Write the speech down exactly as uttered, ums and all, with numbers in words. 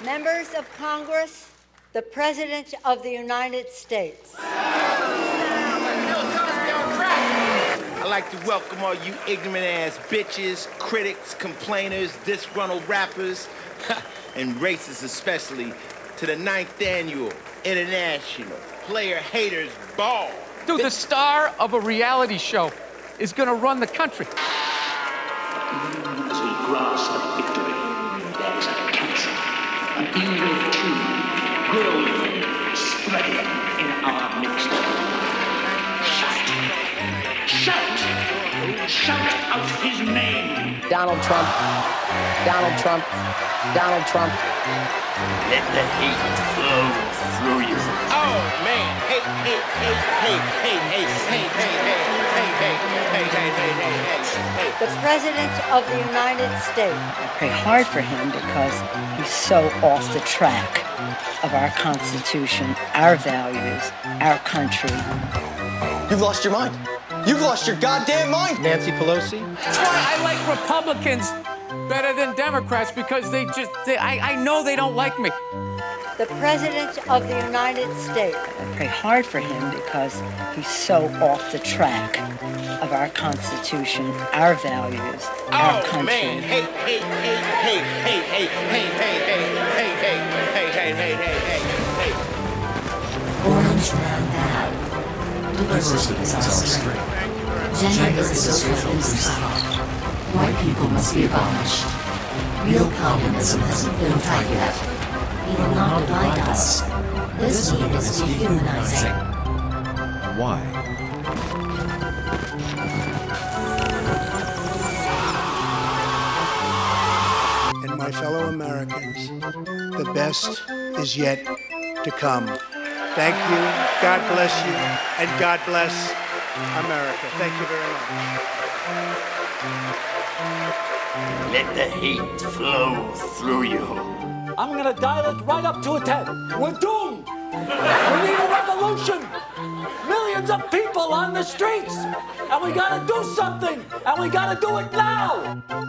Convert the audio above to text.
Members of Congress, the President of the United States. I'd like to welcome all you ignorant-ass bitches, critics, complainers, disgruntled rappers, and racists especially, to the ninth Annual International Player Haters Ball. Dude, the star of a reality show is gonna run the country. As we grasp at victory, there is a cancer, an evil tumor, growing, spreading in our midst. Shout! Shout! Shout out his name! Donald Trump. Donald Trump. Donald Trump. Let the hate flow through you. Oh, man. Hey, hey, hey, hey, hey, hey, hey, hey, hey, hey, hey, hey, hey, hey, hey, hey. The President of the United States. I pray hard for him because he's so off the track of our Constitution, our values, our country. You've lost your mind. You've lost your goddamn mind. Nancy Pelosi. That's why I like Republicans better than Democrats, because they just, they, I, I know they don't like me. The President of the United States. I pray hard for him because he's so off the track of our Constitution, our values, our Oh, country. man. Hey, hey, hey, hey, hey, hey, hey, hey, hey, hey, hey, hey, hey, hey, hey, hey, hey. Orange man bad. Diversity is our strength. Gender is a social construct. White people must be abolished. Real communism hasn't been tried yet. He will not divide us. This need is dehumanizing. Why? And my fellow Americans, the best is yet to come. Thank you, God bless you, and God bless America. Thank you very much. Let the hate flow through you. I'm gonna dial it right up to a ten. We're doomed! We need a revolution! Millions of people on the streets! And we gotta do something! And we gotta do it now!